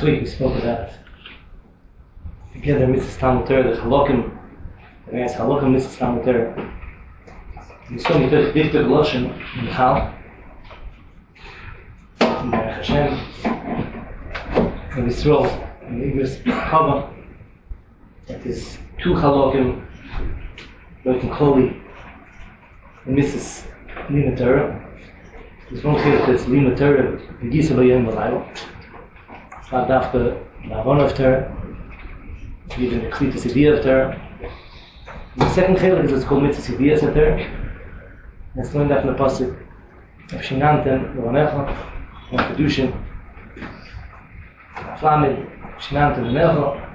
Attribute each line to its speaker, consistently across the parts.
Speaker 1: Last week we spoke about together Mrs. Talmud Torah, the Halakim, and as Halakim Mrs. Talmud Torah. We saw me took Dikta Gloshen in Chal, in Baruch Hashem, in Yisrael, in Igros Chava. That is two Halakim, Loikin Kloli, and Mrs. Lima Torah. There's one case that's Lima Torah, the Gisa Bayim Balayla. It's not after the Havana of Torah, even the Klitis idea of Torah. The second chelik is what's called Mitzvah Idiyas Torah. It's learned after the pasuk of Shinanten, L'vanecha, and Kedushin, Flamid, Shinanten, L'vanecha,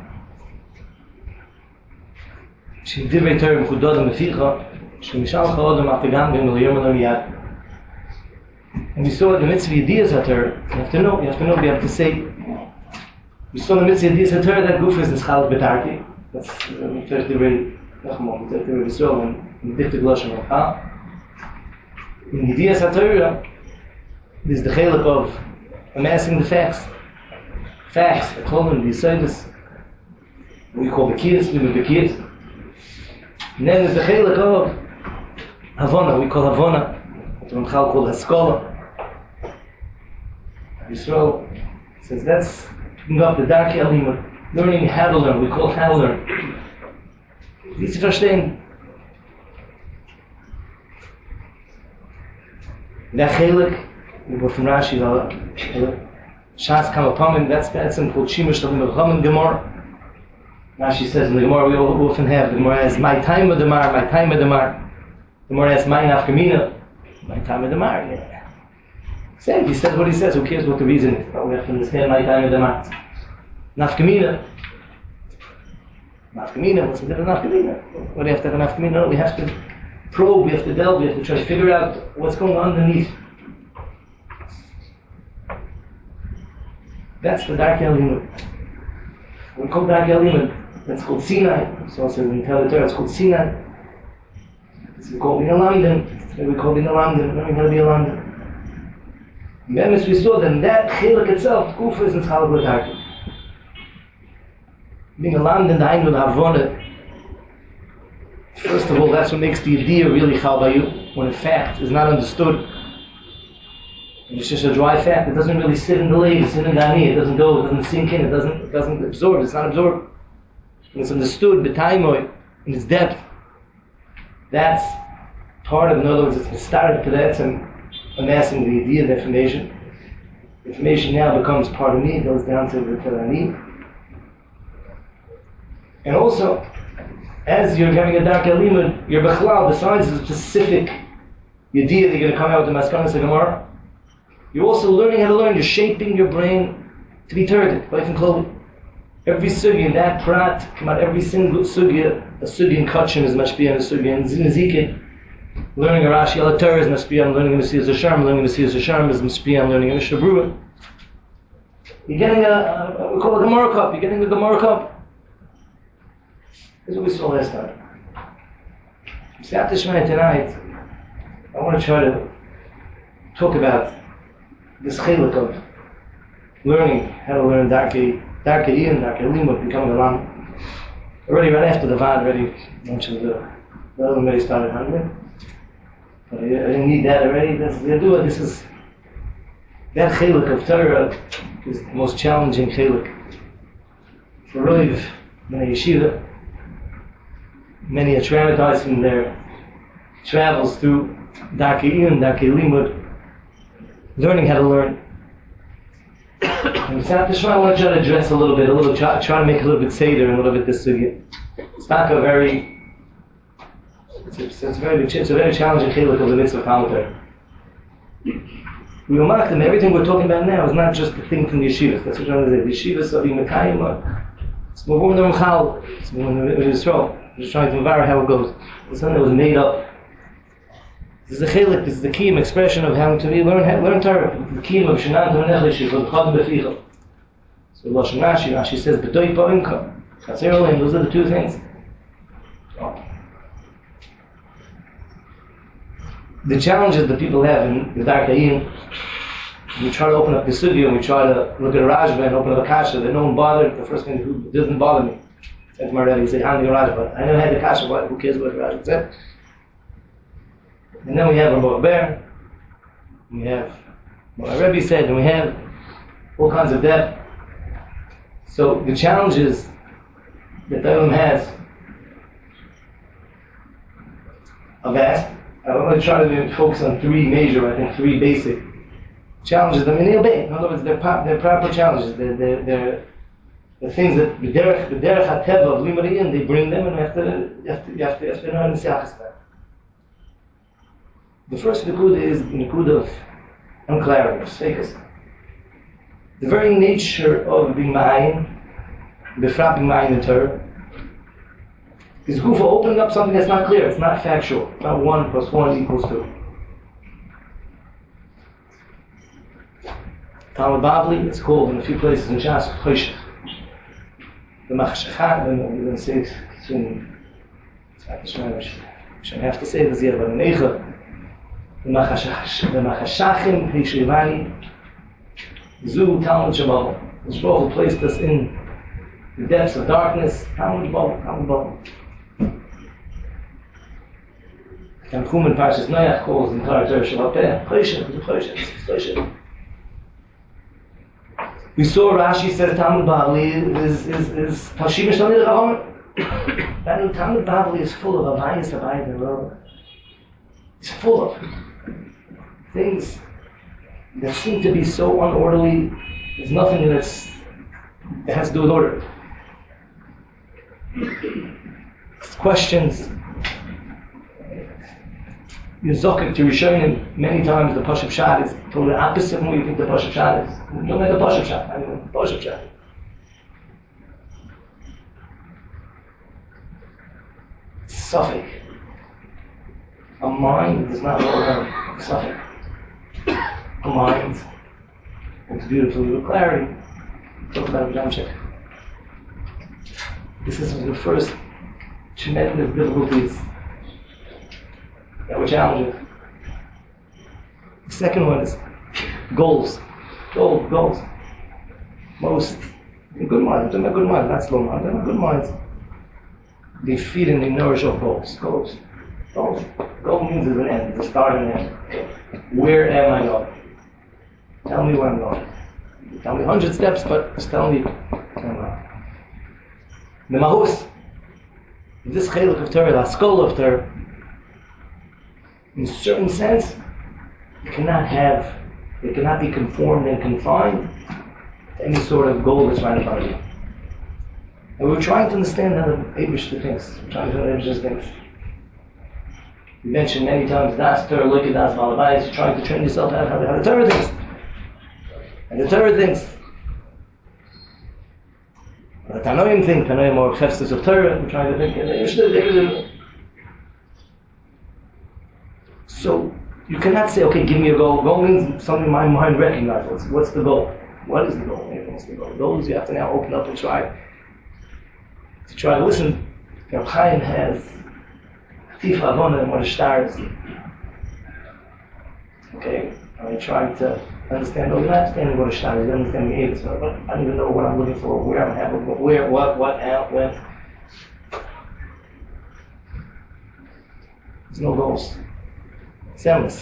Speaker 1: Shedivrei Torah Mechudodem Meficha, Shemishalcha Odom Afegam Bim L'yom Adon Yad. And we saw the Mitzvah Idiyas Torah. You have to know, be able to say. We saw the Mitzvah Idiyas Torah that Guf is Nischalach B'Tarki. That's the Divrei Nechemot, the Divrei Yisrael, and the Dikta Gloshen Ramchal. In Idiyas Torah, there's the chelik of amassing the facts. Facts, the Klolim, the Yisaydas, what we call the kids, the kids. And then there's the chelik of Havana, we call Havana, what Ramchal called Haskola. Yisrael says that's picking up the Darkei Alimut, learning how to learn, we call how to learn. Wie zu verstehen. That chelik, we were from Rashi, Shas Kamapamim, that's called Shimush Talim B'Chamin Gemara. Rashi says in the Gemara, we often have, the Gemara has my time of the Mar, my time of the Mar. The Gemara has my nafkamina, my time of the Mar, yeah. Same, he says what he says, who cares what the reason is, but we have to understand my time of the Mar. Nafkamina, what's the difference of nafkamina? What do you have to have a nafkamina? No, we have to probe, we have to delve, we have to try to figure out what's going on underneath. That's the Darkei Alimut. We call Darkei Alimut, that's called Sinai. So also when you tell the Torah, it's called Sinai. It's called Bina London. We call Bina London, learning how to be a London. And then as we saw that that chiluk itself, Kufa is in Chalak B'Tarki. Being a London, the Hainu, the Havana. First of all, that's what makes the idea really chal by you, when a fact is not understood. And it's just a dry fact, it doesn't really sit in the lid, it's in the gani, it doesn't go, it doesn't sink in, it doesn't absorb, it's not absorbed. When it's understood, b'taimoy, in its depth, that's part of, in other words, it's started to that, and amassing the idea, the information. The information now becomes part of me, it goes down to the ani. And also, as you're having a Darkei Alimut, you're bechlal, besides the specific idea that you're going to come out with the Maskanas Gemara, you're also learning how to learn, you're shaping your brain to be turgid, life and clothing. Every sugya in that prat, come out every single sugya, a sugya in Kachim is mashpia, and a sugya in Zikin. Learning a Rashi al Torah is mashpia, learning a Mesilas Hashem, learning a Mesilas Hashem is mashpia, learning a Mishnah Berurah. You're getting we call it a Gemara cup, you're getting a Gemara cup. This is what we saw last time. Siyat Shmai tonight, I want to try to talk about this chelik of learning how to learn Darkei Alimut, becoming a Lam. Already right after the Vad, already mentioned the other already started hungry. But I didn't need that already. This is that chelik of Torah is the most challenging chelik. For really, in a yeshiva, many are traumatized from their travels through Darkei Alimut, learning how to learn. And Siyat Shema, I want to try to address try to make a little bit seder and a little bit this sugya. It's not a very, it's a very challenging chelik of the mitzvah Talmud Torah. We will mark them. Everything we're talking about now is not just the thing from the yeshivas. That's what I'm trying to say. The yeshivas are being mekayim. It's more than Ramchal. It's more than Yisrael. I'm just trying to environ how it goes. It's something that was made up. This is the chelik, this is the key expression of how to learn Torah. The key of Shinanten V'Nechlish, of Chad B'Ficha. So Lashon Rashi says, B'doi Pa'inka. Chatzir Olim, those are the two things. The challenges that people have in the Darkei we try to open up the studio and we try to look at a Rajba and open up a Kasha that no one bothered. The first thing who doesn't bother me. Said to my Rebbe, he said, handling a Rajba. I never had the Kasha, who cares what the Rajba said? And then we have Ramot Bear, we have what my Rebbe said, and we have all kinds of depth. So the challenges that the Olam has are vast. I want to try to focus on three basic challenges. I mean, they obey. In other words, they're proper challenges. They're things that the derech hateva of Limariyan, they bring them, and you have to know how to say achas. The first nikud is the nikud of unclarity, of sfeikus. The very nature of being ma'ayin, befrat being ma'ayin in Torah, is gufa opening up something that's not clear, it's not factual, it's not 1 + 1 = 2. Talmud Bavli, it's called in a few places in Shas Choshech. The Machshachah, we're going to say it soon. I have to say this here, but in Eicha, the Machashachim Heshivani, Zu Talmud Shabbat. The Shmuel placed us in the depths of darkness. Talmud Shabbat. And Chumen Parshas Noach calls the entire Torah Shabbat Peh. Choshech. We saw Rashi says Talmud Bavli is Hashiva Shalei L'Chacham. That Talmud Bavli is full of avayas abayim. It's full of things that seem to be so unorderly. There's nothing that has to do with order. It's questions. You're zokek to Rishonim. Many times the Pashup Shad is totally opposite from what you think the Pashup Shad is. You don't make the Pashup Shad. I mean, the Pashup Shad. Suffix. A mind is not a suffix. A mind works beautifully with clarity. Talk about Jamshek. This is the first tremendous difficulties that we're challenging. The second one is goals. Goals. Most good minds, I'm talking about good minds, not slow minds, I'm talking about good minds. They feed and they nourish off goals. Goal means there's an end, there's a start and an end. Where am I going? Tell me where I'm going. Tell me 100 steps, but just tell me where I'm going. The mahus, this chelik of Torah, the skull of Torah, in a certain sense, it cannot be conformed and confined to any sort of goal that's right in front of you. And we're trying to understand how the Eibishter thinks. We're trying to understand how the Eibishter thinks. We mentioned many times, Das Torah, Loike, Das Malabayas. You're trying to train yourself out how the Torah thinks. And the Torah thinks. The Tanoim think, Tanoim are chefstes of Torah. We're trying to think, and the Eibishter. So, you cannot say, okay, give me a goal. Goal means something my mind recognizes. What's the goal? What is the goal? What's the goal? Those you have to now open up and try to listen. Reb Chaim has Tifa Avona and what a star is. Okay, I'm trying to understand. No, you're not understanding what a star is. You're understanding it. So, but I don't even know what I'm looking for. Where I'm having, where, what, how, when. There's no goals. Soundless.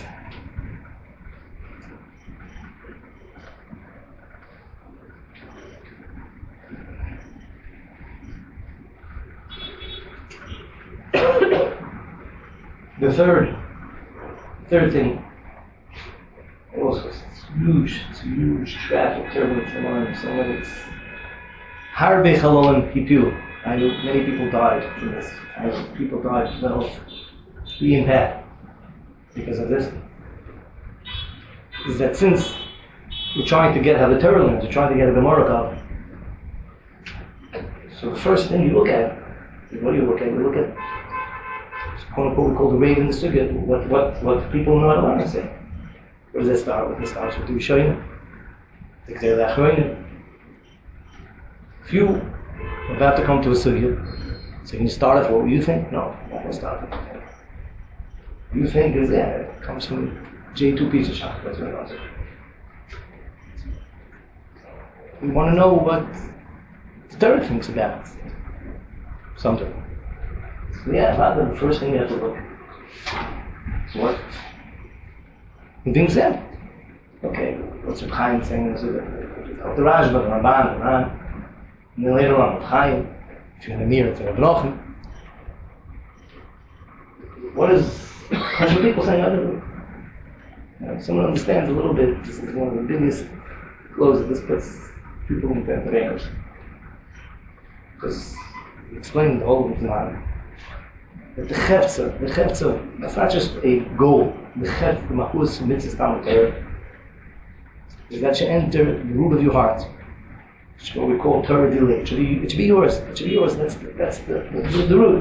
Speaker 1: The third thing, also it's huge traffic turbulence alarm. Someone it's Harbe Chalolim Hipilu. I know many people died from this. I know people died felt the impact because of this. Is that since we're trying to get how the Torah learns, we're trying to get a Gemara copy. So the first thing you look at, what do you look at? You look at quote unquote we call the raid in the sugya, what people know how to learn and say. Where does that start with? It starts with the Rishonim. If you are about to come to a sugya, so can you start off what you think? No, I'm not going to start with what you think is it comes from J2 Pizza Shop, that's what it comes from. We want to know what the Torah thinks about something. So the first thing you have to look is what the being said. Okay, what's Reb Chaim saying? The Rashba, the Ramban, the Ran, and then later on Reb Chaim, if you're in the mirror, it's Reb Nochim. What people saying? I don't know. Someone understands a little bit. This is one of the biggest blows that this puts people into anchors. Because explaining the whole Islam. But the Chetza, that's not just a goal. The Chetza, the Machus, Mitzvah, Talmud Torah, is that you enter the root of your heart. It's what we call Torah delay. It should be yours. It should be yours. That's the root.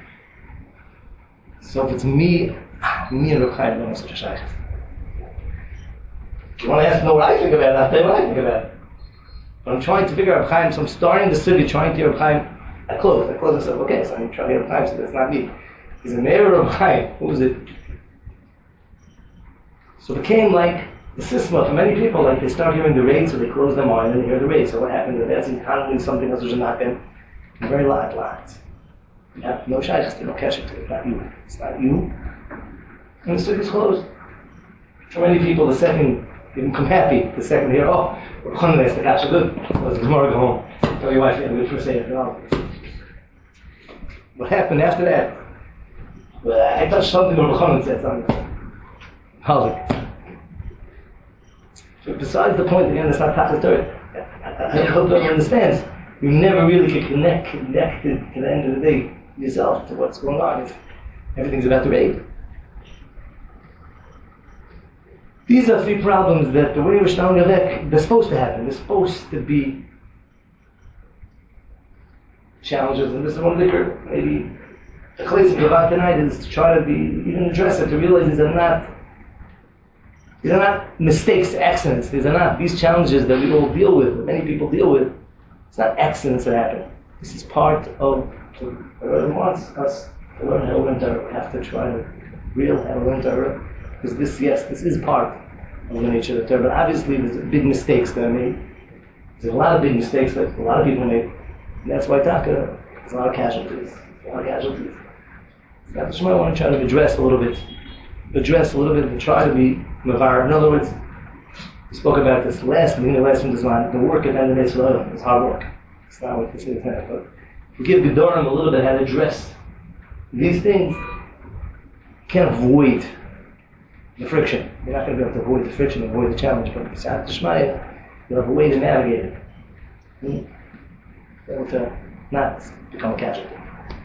Speaker 1: So if it's me and Reb Chaim don't have such a shaykhs. If you want to ask me what I think about it, I'll tell you what I think about it. But I'm trying to figure out Reb Chaim, so I'm starting the sugya, trying to hear Reb Chaim. I close myself, okay, so I'm trying to hear Reb Chaim, so that's not me. Is it Meir or Reb Chaim? Who is it? So it became like the sisma for many people, like they start hearing the raid, so they close their mind and they hear the raid. So what happens? If that's encountering something else which is not them, very loud lines. You have no shaykhs, they don't catch it. It's not you. It's not you. And the sugya is closed. For many people, the second they become happy. The second they hear, oh, Reb Chaim has the kasha good. Let's tomorrow go home. Tell your wife you have a good first day. What happened after that? Well, I touched something where Reb Chaim said something. Halik. So besides the point, again, it's not Tachlis Torah. I hope everyone understands. You never really get connected to the end of the day yourself to what's going on. Everything's about the raid. These are three problems that the way we're standing there, they're supposed to happen. They're supposed to be challenges, and this is one of the maybe the place of Gavat tonight is to try to be even address it, to realize these are not mistakes, accidents. These challenges that we all deal with, that many people deal with. It's not accidents that happen. This is part of what God wants us to learn how to learn Torah. We have to try to realize how to learn Torah. Because this is part of the nature of the Torah. But obviously there's big mistakes that are made. There's a lot of big mistakes that a lot of people make. And that's why Taka, there's a lot of casualties. That's what I want to try to address a little bit and try to be mavar. In other words, we spoke about this last one, the work of Endemei Tzloim is hard work. It's not what this is, but we give Gedorim a little bit how to address these things. You can't avoid the friction. You're not going to be able to avoid the friction, avoid the challenge, but besides the Shmaya, you'll have a way to navigate it. Be able to not become a casualty.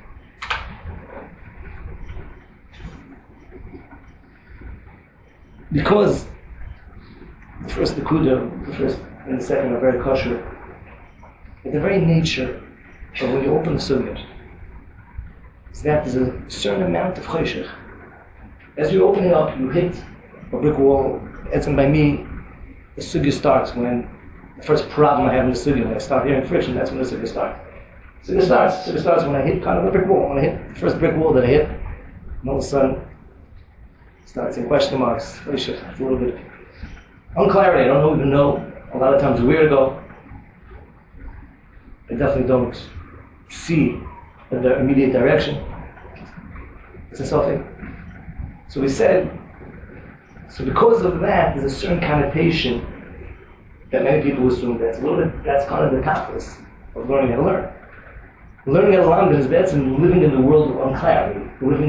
Speaker 1: Because the first and the second are very kosher, but the very nature of when you open the sugya is that there's a certain amount of cheshech. As you're opening up, you hit a brick wall. As in by me, the sugya starts when the first problem I have in the sugya, when I start hearing friction, that's when the sugya starts. Sugya starts when I hit kind of a brick wall. When I hit the first brick wall that I hit, and all of a sudden, it starts in question marks. It's a little bit unclarity. I don't even know. A lot of times, where to go. I definitely don't see the immediate direction. It's a something. So we said, so because of that, there's a certain connotation that many people assume that's kind of the tachlis of learning how to learn. Learning how to learn is better than living in the world of unclarity.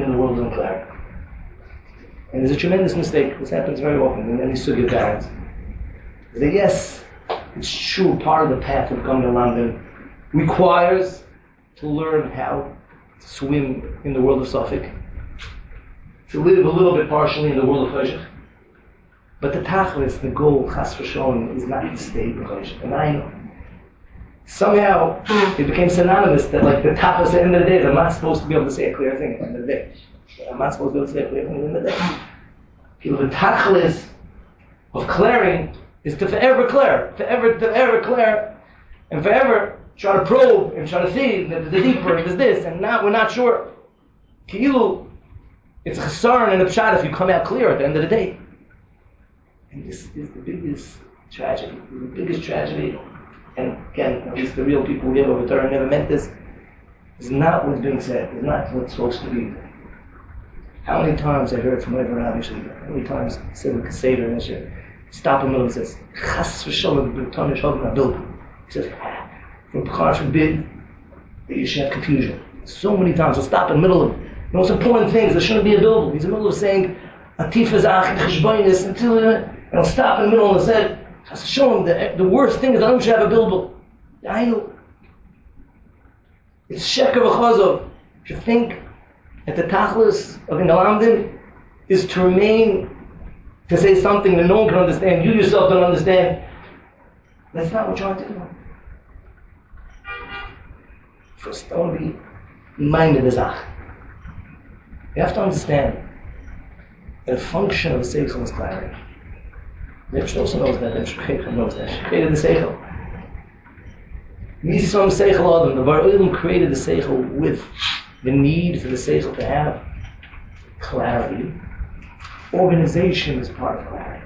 Speaker 1: And there's a tremendous mistake. This happens very often in any sugya parents. That yes, it's true, part of the path of coming to London requires to learn how to swim in the world of Suffolk, to live a little bit partially in the world of Cheshach. But the tachlis, the goal, chas v'sholem, is not to stay in Cheshach. And I know. Somehow, it became synonymous that like the tachlis at the end of the day, I'm not supposed to be able to say a clear thing at the end of the day. I'm not supposed to be able to say a clear thing at the end of the day. The tachlis of clearing is to forever clear, and forever try to probe and try to see the deeper, there's this, and now we're not sure. Ki'ilu, it's a chesron and a pshat if you come out clear at the end of the day. And this is the biggest tragedy. The biggest tragedy and again, at least the real people who gave over Torah never meant this, is not what's being said, is not what's supposed to be. How many times I heard from my Rabbi Shliga, how many times I said with Seder and Esher, stop in the middle and says, Chas v'sholem b'tonish hogan abildu. He says, from B'char forbid that you should have confusion. So many times, he'll stop in the middle of the most important things, there shouldn't be a bildu. He's in the middle of saying, Atifaz ach cheshbonis, until, and he'll stop in the middle and say, Chas v'sholem, the worst thing is that I should have a bildu. I know. It's sheker v'chazov. If you think that the tachlis of Ingalamdim is to remain, to say something that no one can understand, you yourself don't understand, that's not what you're trying to do. First, don't be minded as ach. You have to understand that a function of the seichel is clarity. The Rebbe also knows that, the Rebbe knows that. She created the seichel. Nisam seichel Adam, the Bar Olam created the seichel with the need for the seichel to have clarity. Organization is part of clarity.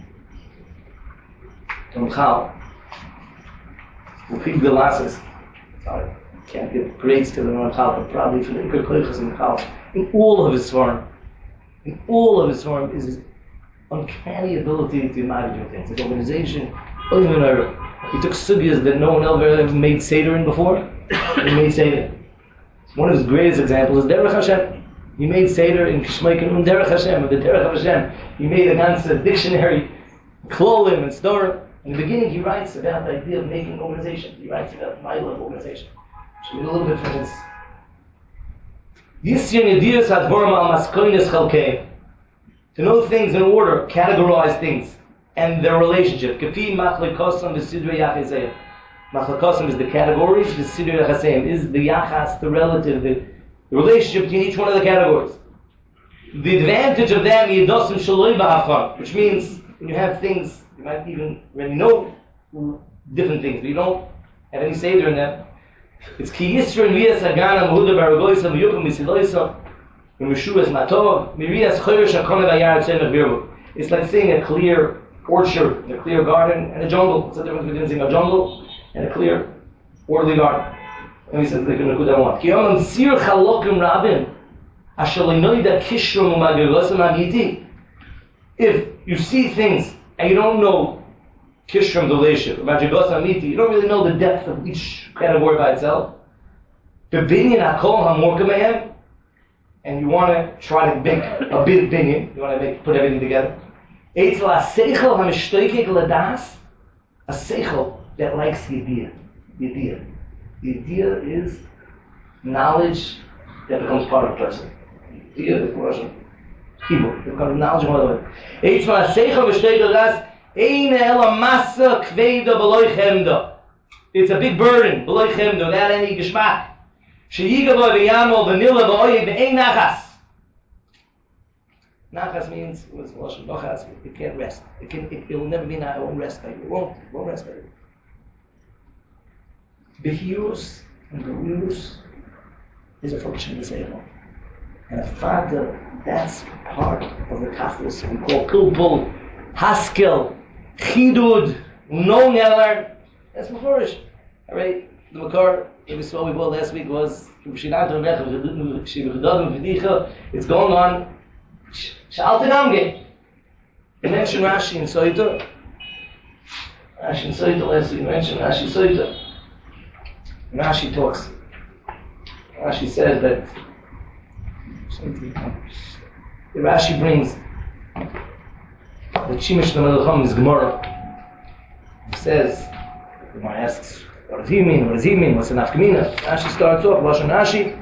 Speaker 1: Ramchal, Repeat Galasses, I can't give grades to the Ramchal, but probably for the Iker Koichas and Ramchal, in all of his form is his uncanny ability to imagine things. His organization, he took sugyas that no one ever made Seder in before. He made Seder. One of his greatest examples is Derech Hashem. He made Seder in Kishmeikin and Derech Hashem, and the Derech Hashem. He made a ganze dictionary, Klolim and Storim. In the beginning, he writes about the idea of making organization. He writes about my love organization. Should read a little bit from his. To know things in order, categorize things, and their relationship. Machlekosam is the categories, the sidrei yachasem is the yachas, the relative, the relationship between each one of the categories. The advantage of them, which means when you have things, you might even already know different things, but you don't have any seder in them. It's ki yisra v'yas hagana mehuda baragoysa v'yupam misiloysa v'meshuas matov mirias choyesh hakona v'yar tzemach virbu. It's like seeing a clear orchard, and a clear garden, and a jungle. What's the difference between seeing a jungle and a clear, orderly garden? And he says, "They can look at one." Ki yomam sir chalokim rabim asher leinoida kishrom u'magirosam amiti. If you see things and you don't know Kishram, the relationship, Magigos Amiti, you don't really know the depth of each category by itself. The binyan Hakol HaMorkamayim, and you want to try to make a big binyan, you want to put everything together. Eitzel HaSeichel HaMishtoikek Ladas, a Seichel that likes the idea. The idea. The idea is knowledge that becomes part of the person. The idea is Russian. Hebrew. It becomes knowledge of one another. Eitzel HaSeichel HaMishtoikek Ladas, it's a big burden, without any geschmack. Nachas means it can't rest. It will never be it won't rest by you. It won't rest by you. Behirus and Berurus is a function of the Seichel. And a father, that's part of the Tachlis we call Pilpul, Haskell, Chidud, no Neller. That's Mefurish. Alright, the Makar, we saw we bought last week was it's going on Shaltanamge. You mentioned Rashi and Soita. Last week you mentioned Rashi Soita. Rashi talks. Rashi says that the Rashi brings the Chimish Lamelacham is Gemara. He says, the Gemara asks, what does he mean? What does he mean? What's an Afkamina? Rashi starts off, Lashon Rashi.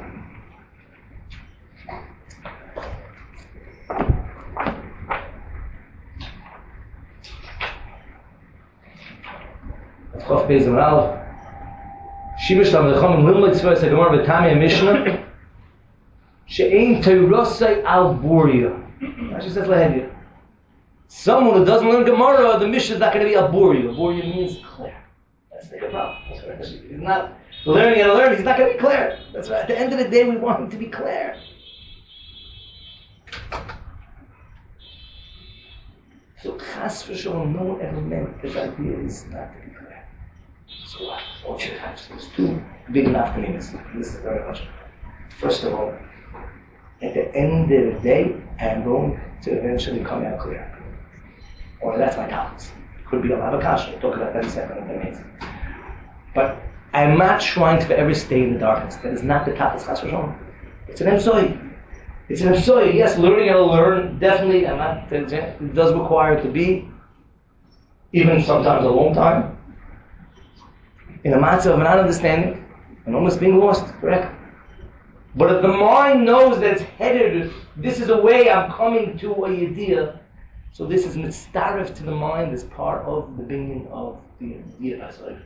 Speaker 1: Chof Beis Amar Aleph. Chimish Lamelacham Limlik Tzvah the Gemara V'Tami Mishnah She'ein Teirosai Al Boria. Rashi says Lehedia. Someone who doesn't learn Gemara, the Mishnah is not going to be a Boria. Boria means clear. That's the problem. He's not learning how to learn, he's not going to be clear. That's right. At the end of the day, we want him to be clear. So, Chas v'sholom, no one ever meant this idea is not to be clear. So what? What's your attach? There's two big nafkaminas. This is very much. First of all, at the end of the day, I am going to eventually come out clear. Or that's my topics. Could be a lot of kasha. We'll talk about that in a second if that makes sense. But I'm not trying to ever stay in the darkness. That is not the topics chas v'shalom. It's an emsoy. It's an emsoy. Yes, learning how to learn, definitely, it does require it to be, even sometimes a long time, in a matzah of not understanding, and almost being lost, correct? But if the mind knows that it's headed, this is a way I'm coming to a yediyah, so this is mitzaref to the mind as part of the beginning of the yediyah asayif.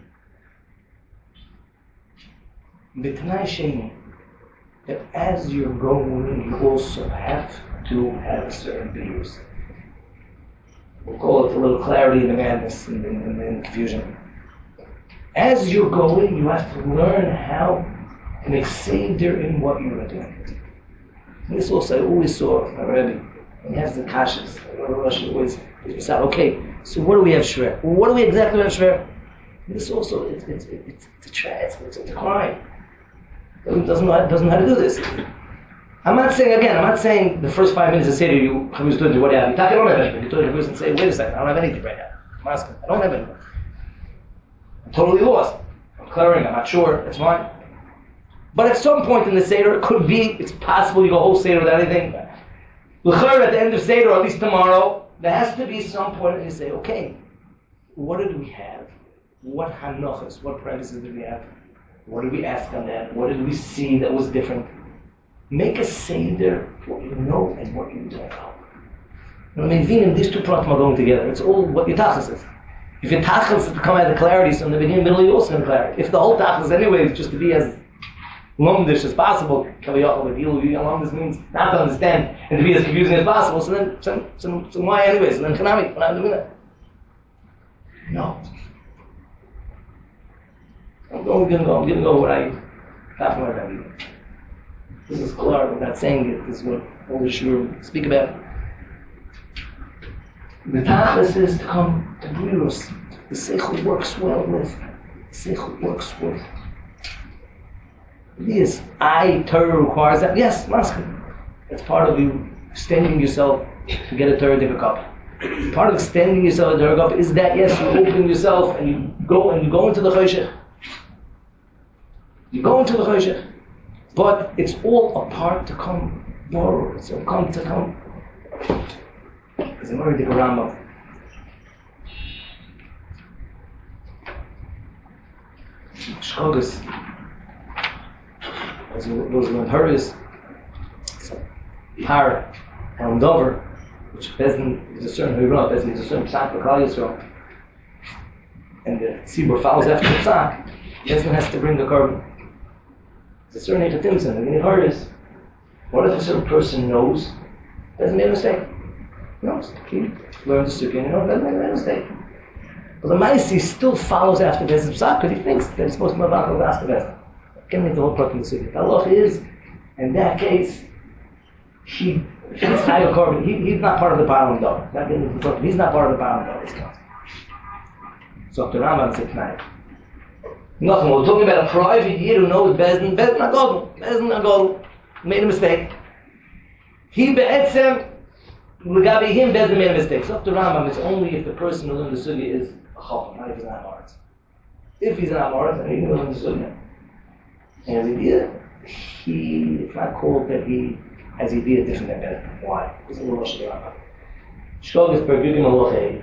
Speaker 1: B'tanai sheni, that as you're going, you also have to have a certain beliefs. We'll call it a little clarity in the madness and the confusion. As you're going, you have to learn how to make seder in what you are doing. This also I always saw my Rebbe, when he has the kashas, always say, okay, so what do we have shver? What do we exactly have shver? This also, it's a crime. Doesn't know how to do this. I'm not saying the first 5 minutes of Seder you what do you have? You don't have anything. You turn to the person and say, wait a second, I don't have anything right now. I'm asking, I don't have anything. I'm totally lost. I'm clearing, I'm not sure, it's fine. But at some point in the Seder, it could be, it's possible you go whole Seder without anything. L'chayr at the end of Seder, or at least tomorrow, there has to be some point where you say, okay, what did we have? What hanochas, what premises did we have? What did we ask on that? What did we see that was different? Make a seder what you know and what you don't know. I mean, these two pratim are going together. It's all what your tachlis is. If your tachlis is to come out of clarity, so in the beginning, middle, you also have clarity. If the whole tachlis anyway is just to be as lumdish as possible, lumdish means not to understand and to be as confusing as possible, so why anyways? So then chanami, we're not doing that. No. I'm going to go what I have from my Rebbe. This is clear, I'm not saying it, this is what all the Shur speak about. The tachlis is to come to Brirus. The seichel works well with. The seichel works with. Yes, Torah requires that. Yes, masking. That's part of you extending yourself to get a Torah cup. Part of extending yourself to a Torah cup is that, yes, you open yourself and you go into the Choshech. You go into the Choshech. But it's all a part to come borrow. It's all come to come. There's a very big Rambam. Shkogas. Those who Hurries. Par. And Dover. Which Bezdin is a certain Hurrah. Bezdin is a certain Psak for Klal Yisrael. And the Tzibur follows after the Psak. Bezdin has to bring the carbon. There's a certain Echatimson, and in Hurries. What if a certain person knows? Doesn't make a mistake. He knows. He learns the Sukkah, doesn't make a mistake. But the Maisi still follows after Bezdin Psak because he thinks that he's supposed to move on to the Bezdin. Can't make the whole part of the Sukkah. The halach is, in that case, he's not part of the pile of dog. He's not part of the pile of dog. So the Rambam said tonight. Nothing. We're talking about a private yid who knows Bezdin. Bezdin Agadol made a mistake. He be'etzem l'gabi him Bezdin made a mistake. So the Rambam, it's only if the person who learned the Sukkah is a chacham, not if he's an Amoritz. If he's an Amoritz, then he can learn the Sukkah. And it's not called that he has idea different than Bezdin. Why? It's a little Rosh Hashanah. Shkogas per Gugim Alochei.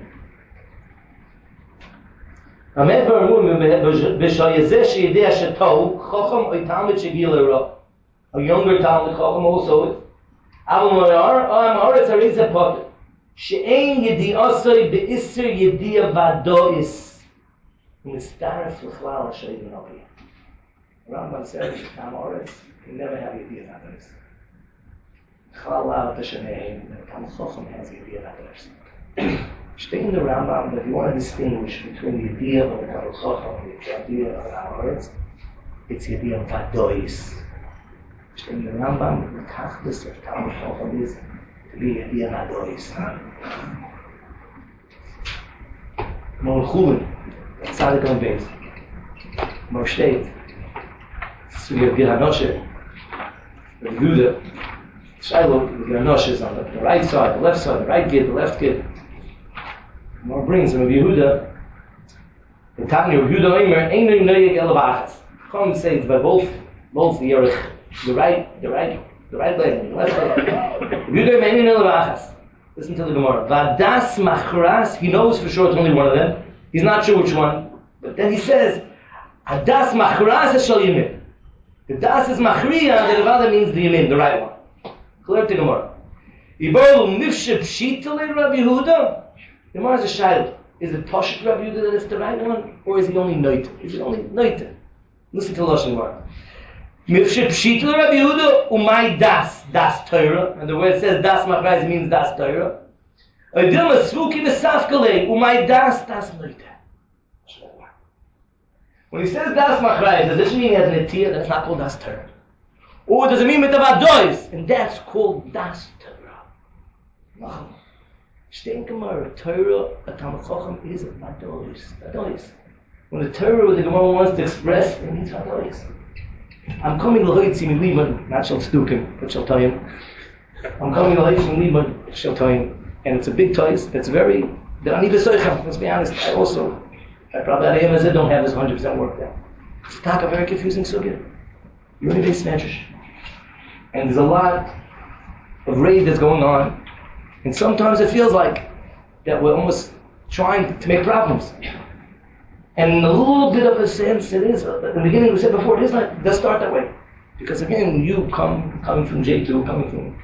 Speaker 1: Amet Baruch b'shayezeh sheyidei shetov chacham oy talmid shegila ra. A younger talmid chacham also. Aval moyar ha'amoritz harizeh poter. She'ein yedi'asoi be'isser yedi'a vadois. Mistaref l'chlal ha'shayim nopi. Rambam says Amoritz can never have yedi'a vadois. Chalal t'shaneim. The talmid chacham has yedi'a vadois. Stay in the Rambam that you want to distinguish between the idea of the Talmid Chacham and the idea of the Amoritz. It's the idea of Vadois. Stay in the Rambam, the Tachlis of Talmid Chacham is to be the idea of Vadois. Mon Chulin, Tzadik on base. More steht. So you have Gid HaNoshe, the Yehuda, Shiloh, the Gid HaNoshe is on the right side, the left side, the right Gid, the left Gid. More brings him of Yehuda. The Tanya of Yehuda Omer, Einu Noyeg El Ba'achas. Chum says by both the Yerich, the right leg, the left leg. Yehuda Omer, Einu Noyeg El Ba'achas. Listen to the Gemara. Vadas Machras, he knows for sure it's only one of them. He's not sure which one. But then he says, Adas Machras Shal Yamin. The Das is Machriya, the Revada means the Yamin, the right one. Clear to Gemara. Ibaru Nifshe Pshitale Rabbi Yehuda. The Gemara is a child. Is it Pashut Rabbi Yehuda that it's the right one? Or is he only Noite? Is it only Noite? Listen to Lashon Gemara. Nifshe Pshitale Rabbi Yehuda Umay Das Torah. And the word says Das Machras, it means Das Torah. Adil Masvuki Mesafkale Umay Das Noite. When he says Das Machrais, does this mean he has an etiyah that's not called Das Torah? Or does it mean Mitavat Dois? And that's called Das Torah. No. Shtein Gemara, Torah, a Talmud Chacham is a Vadois. When the Torah, what the Gemara wants to express, it means Vadois. I'm coming L'hoitzi Mi Liman, not Shal Tzdukim, but Shal Toyim. I'm coming L'hoitzi Mi Liman, Shal Toyim. And it's a big toys that's very, the Ani B'Soichem, let's be honest, I probably don't have this 100% worked out. It's a very confusing sugya. You're in a base medrash. And there's a lot of raid that's going on. And sometimes it feels like that we're almost trying to make problems. And in a little bit of a sense, it is. In the beginning, we said before, it is like, it does start that way. Because again, you coming from J2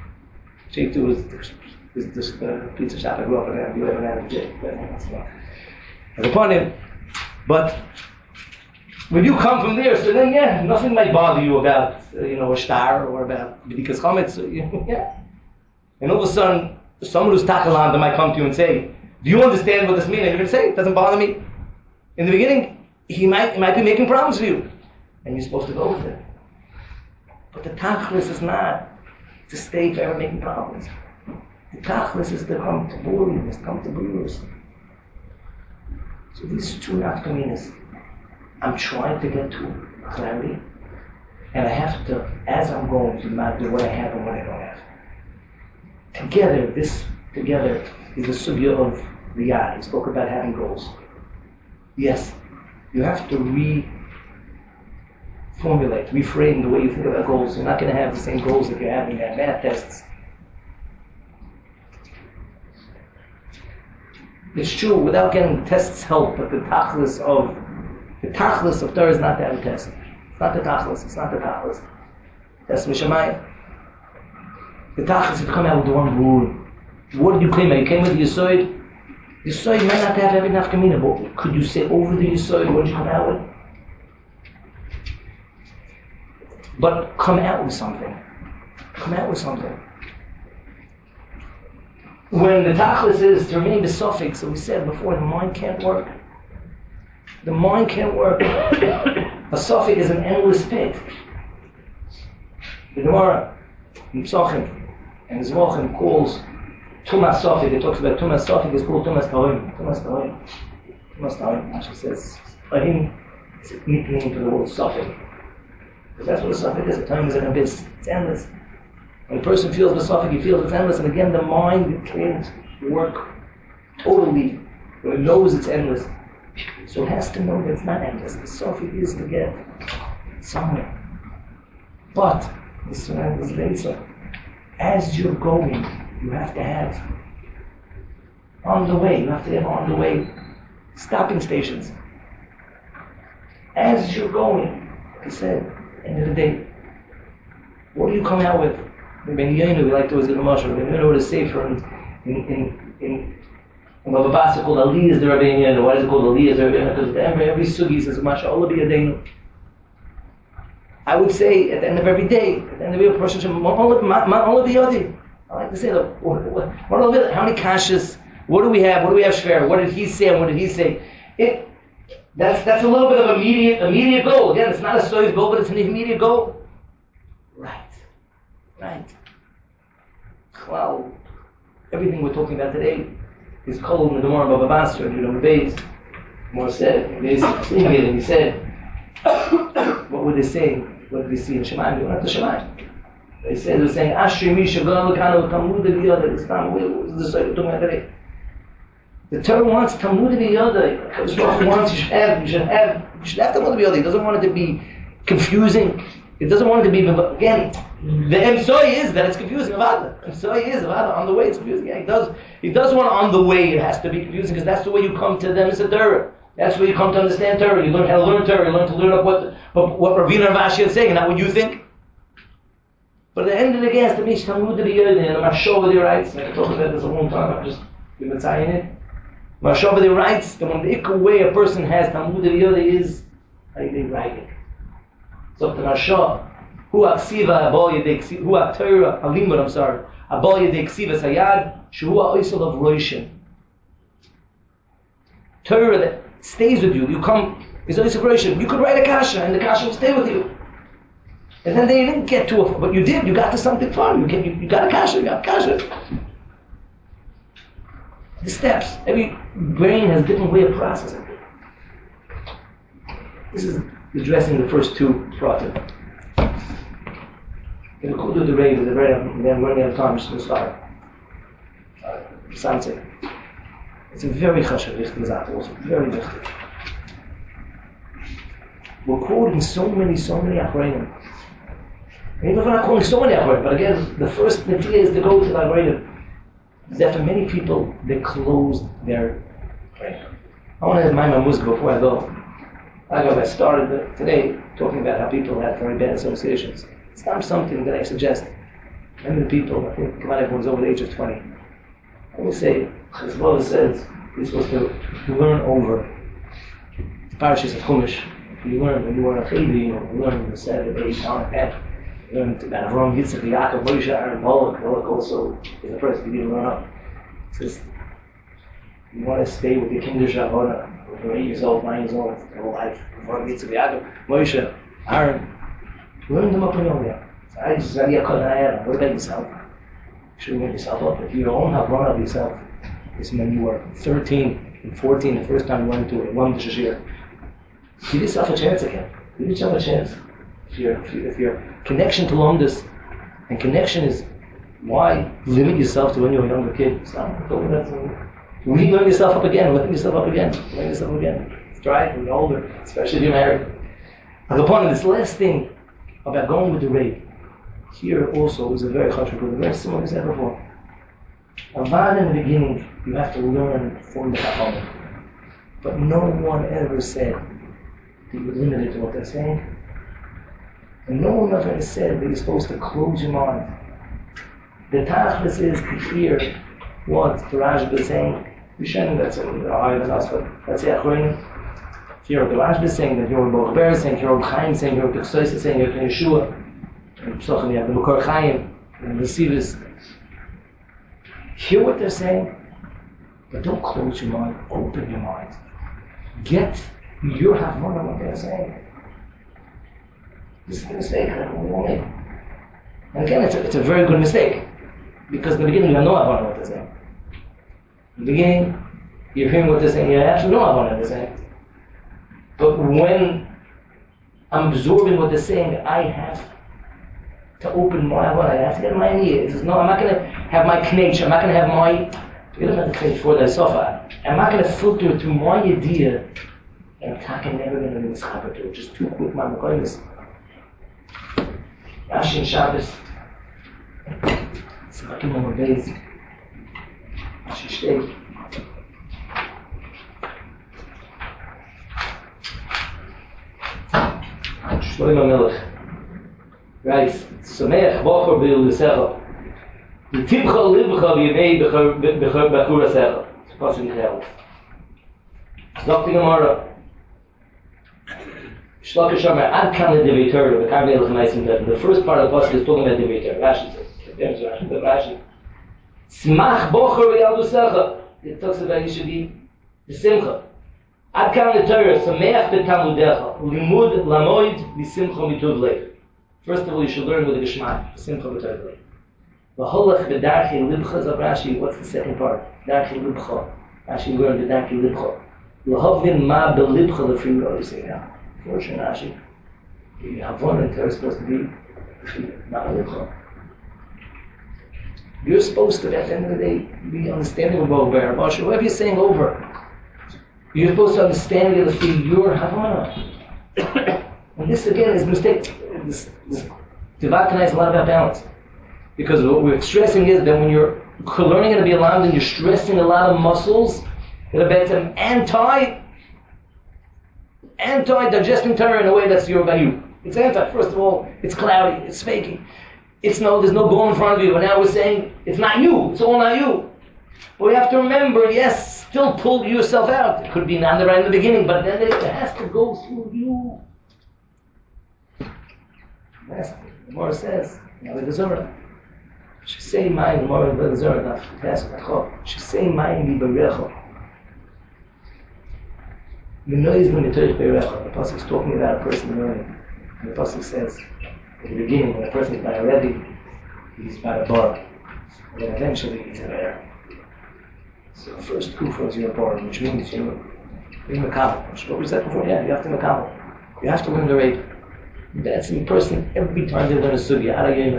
Speaker 1: is this pizza shop I grew up in, you haven't had a J. As upon him. But when you come from there, so then nothing might bother you about a star or about B'dikas Chametz. And all of a sudden, someone who's takalan might come to you and say, "Do you understand what this means?" And you're going to say, "It doesn't bother me." In the beginning, he might be making problems for you, and you're supposed to go with it. But the tachlis is not to stay forever making problems. The tachlis is to come to boldness, come to blues. So these two nafkaminas, I'm trying to get to clarity, and I have to, as I'm going to matter what I have and what I don't have. This together is the sugya of the yad. He spoke about having goals. Yes, you have to reframe the way you think about goals. You're not going to have the same goals that you're having at math tests. It's true, without getting tests help, but the tachlis of Torah is not to have a test. It's not the tachlis. Test Mishamayim. The tachlis is to come out with the one rule. What did you claim? You came with the Yesod. Yesod might not have every nafkamina, but could you say over the Yesod, what did you come out with? But come out with something. When the tachlis is to remain besophic, so we said before, the mind can't work. A suffix is an endless pit. The Gemara, Psachim, and Zvachim calls Tumas Safik. It talks about Tumas Safik is called Tumas Tahim. Tumas Tahim actually says Tahim is a nickname for the word Safik. Because that's what a Safik is. A time is an abyss. It's endless. When a person feels the Safik, he feels it's endless. And again, the mind can't work totally when it knows it's endless. So it has to know that it's not endless. The Safik is to get somewhere. But as you're going, you have to have on the way stopping stations. As you're going, like I said, end of the day, what do you come out with? We like to always get the mashal. We know what is safer in Baba Basra called Aliyah is the Rabbi Yonah. Why is it called Aliyah is the Rabbi Yonah? Because every sugi says mashal Allah b'yadeinu. I would say at the end of every day, at the end of every person should Allah b'yadi. I like to say, look, how many kashas? What do we have? What do we have shver? What did he say and what did he say? That's a little bit of immediate goal. Again, it's not a soif goal, but it's an immediate goal. Right. Well, everything we're talking about today is called in the Gemara Baba Basra, Beis. More said, and he said, what were they saying? What did they see in Shemaim? They went up to Shemaim. They're saying, Ashri Misha, Galakano, Talmud V'Yoda, Islam, what was the Torah talking about today? The Torah wants Talmud V'Yoda. The Torah wants, you should have Talmud V'Yoda. He doesn't want it to be confusing. It doesn't want it to be, again, the emsoi is that it's confusing. Emsoi is on the way it's confusing. Yeah, he does want on the way it has to be confusing because that's the way you come to them as a Torah. That's where you come to understand Torah. You learn how to learn Torah. You learn to learn what Ravina Rav Ashi is saying, not what you think. But at the end of the day, it has to be Talmud V'Yoda, and the Marshovah writes, I can talk about this a long time, I'm just going to tie in it. Marshovah writes that when the ikkur way a person has Talmud V'Yoda is by writing. So the Marsha, hu aksiva abol yedei ksiva, hu aktorah alimud, abol yedei ksiva sayad, shehu ha'oisel of roishim. Torah that stays with you, you come, is oisel roishim. You could write a kasha, and the kasha will stay with you. And then they didn't get to it, but you did. You got to something fun. You got a kasha. You got a kasha. The steps. Every brain has a different way of processing. This is addressing the first two pratim. In the Kudu the Ray, I'm running out of time. I'm just going to start. Something. It's a very chashuv wichtig zat. Also very wichtig. We're quoting so many achreinim. Even if we're not quoting so many achreinim, but again, the first idea is to go to the achreinim. That for many people, they closed their achreinim. I want to have my muzga before I go. I started today talking about how people have very bad associations. It's not something that I suggest. Many people, I think, not everyone's over the age of 20. Let me say, Hezbollah says you're supposed to learn over the parashas of Chumash. You learn when you were a chaydi, you learn the 7, 8, 9, 10. You learn about Avram, Yitzchak, Yaakov, Moshe, Aaron, Polak. Polak also is a person you didn't learn up. It says you want to stay with your kinder Shavona. You're 8 years old, 9 years old, your whole life. Avram, Yitzchak, Yaakov, Moshe, Aaron. Learn them up in Yoga. What about yourself? You should learn yourself up. If you don't have run up yourself, it's when you were 13 and 14, the first time you went to a Lum Shashir. Give yourself a chance again. Give yourself a chance. If your connection to Lumdus and connection is why limit yourself to when you're a younger kid. Stop. Relearn yourself up again. Learn yourself up again. Learn yourself again. Try it when you're older, especially if you're married. Upon this last thing about going with the raid. Here also is a very chashuv, very similar to that before. Avad in the beginning, you have to learn from the Chachamim. But no one ever said that you're limited to what they're saying. And no one ever said that you're supposed to close your mind. The tachlis is to hear what the Rashba is saying. Rishonim, that's higher than us, but that's the Achronim. If you're the Rashba is saying, that you're Baruch Ber saying, you're Chaim saying, you're B'chsois saying, you're Yeshua. And Psochim, you have the Makor Chaim and the Sivas. Hear what they're saying, but don't close your mind, open your mind. Get your Havon on what they're saying. This is the mistake that we all make. And again, it's a very good mistake. Because in the beginning, you have no Havon on what they're saying. In the beginning, you're hearing what they're saying, you have no Havon on what they're saying. But when I'm absorbing what they're saying, I have to open my Havon. I have to get my ears. No, I'm not going to have my knetch. I'm not going to have my... You don't have the knetch for the sofa. I'm not going to filter through my idea. And I'm never going to be mischaper to it. Just too quick, my Mekoimis. Rashi and Shabbos. Semakim on my base. Rashi Shtei. Shlomo Melech. Right. Sameach bocher b'Yulisecha. L'tibcha libcha v'yemei b'churasecha. It's a passage in Chayil. Dr. Gemara. Shlakish Amar Ad Kan L'Divei Torah V'Kar Melech Meisim Tevin. The first part of the passage is talking about Divei Torah. Rashi says, Rashi. Smach bocher v'Yaldusecha. It talks about you should be the simcha. Ad Kan L'Torah Sameach b'Talmudecha. Limud Lamoid V'Simcha Mituv Lev. First of all, you should learn with the Geshmak, Simcha B'Torah Lev. V'Holach B'Darchei Libcha Zav Rashi. What's the second part? Darchei Libcha. Rashi learned the Darchei Libcha. L'Havin Ma B'Libcha L'Frim Lo. You say now. Fortune Rashi. The Havana is supposed to be not a You're supposed to, at the end of the day, be understanding of over, whatever you're saying over. You're supposed to understand the feel your Havana. And this again is a mistake. Tivat is a lot about balance. Because what we're stressing is that when you're learning how to be alarmed and you're stressing a lot of muscles that are better anti-digesting Torah in a way that's your value. It's anti. First of all, it's cloudy, it's fakey. There's no goal in front of you. And now we're saying it's not you. It's all not you. But we have to remember, yes, still pull yourself out. It could be not right in the beginning, but then it has to go through you. Yes, the Gemara says, the Zohar. Shisei mayim, the Gemara of the Zohar, not Chov. Shisei mayim bi'berecha. The Pasuk is talking about a person learning. And the Pasuk says, at the beginning, when a person is by a Rebbe, he's by a bar. And then eventually he's a bear. So the first kufa is your bar, which means you're Makabel. What we said before, yeah, you have to Makabel. You have to learn the rate. That's in person, every time they learn a sugya, when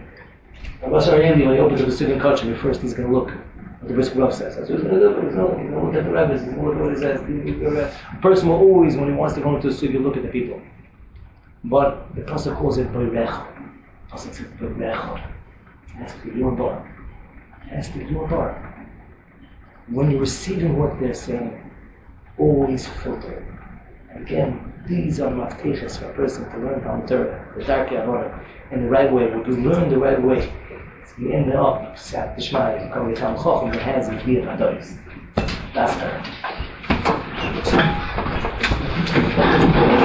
Speaker 1: he opens up a sugya in Kachim, first he's going to look what the Brisker Rav says. That's what he's going to do. He's going to look at the rabbis, he's going to look at what he says. A person will always, when he wants to go into a sugya, look at the people. But the Pasuk calls it Boirecha. The Pasuk says Boirecha. It has to be your bar. It has to be your bar. When you're receiving what they're saying, always filter it. And again, these are mafteches for a person to learn Talmud Torah, the dark Yavana, in the right way. When you learn the right way, you end up, Sat Tishma, you become a Talmud Chacham, the hands and feet of Adonis. That's it.